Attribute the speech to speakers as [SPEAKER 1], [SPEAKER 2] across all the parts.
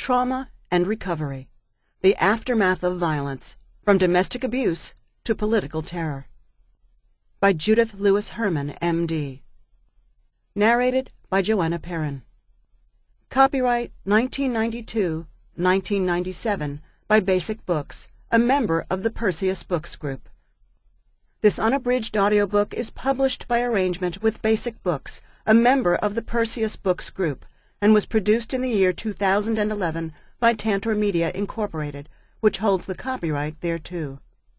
[SPEAKER 1] Trauma and Recovery: The Aftermath of Violence, from Domestic Abuse to Political Terror. By Judith Lewis Herman, M.D. Narrated by Joanna Perrin. Copyright 1992-1997 by Basic Books, a member of the Perseus Books Group. This unabridged audiobook is published by arrangement with Basic Books, a member of the Perseus Books Group, and was produced in the year 2011 by Tantor Media, Incorporated, which holds the copyright thereto.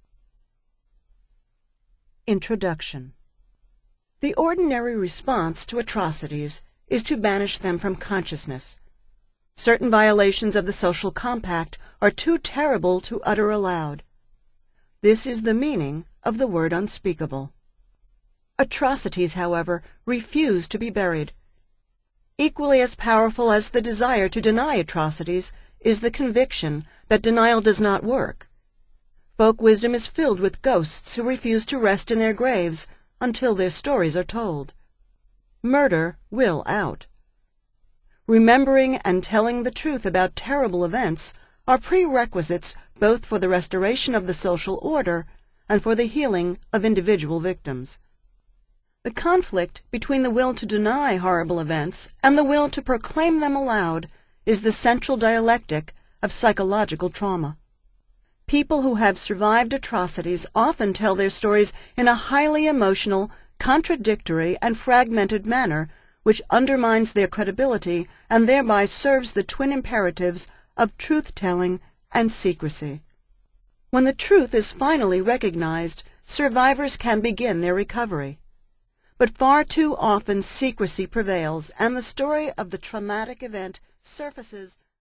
[SPEAKER 1] Introduction. The ordinary response to atrocities is to banish them from consciousness. Certain violations of the social compact are too terrible to utter aloud. This is the meaning of the word unspeakable. Atrocities, however, refuse to be buried. Equally as powerful as the desire to deny atrocities is the conviction that denial does not work. Folk wisdom is filled with ghosts who refuse to rest in their graves until their stories are told. Murder will out. Remembering and telling the truth about terrible events are prerequisites both for the restoration of the social order and for the healing of individual victims. The conflict between the will to deny horrible events and the will to proclaim them aloud is the central dialectic of psychological trauma. People who have survived atrocities often tell their stories in a highly emotional, contradictory, and fragmented manner, which undermines their credibility and thereby serves the twin imperatives of truth-telling and secrecy. When the truth is finally recognized, survivors can begin their recovery. But far too often secrecy prevails, and the story of the traumatic event surfaces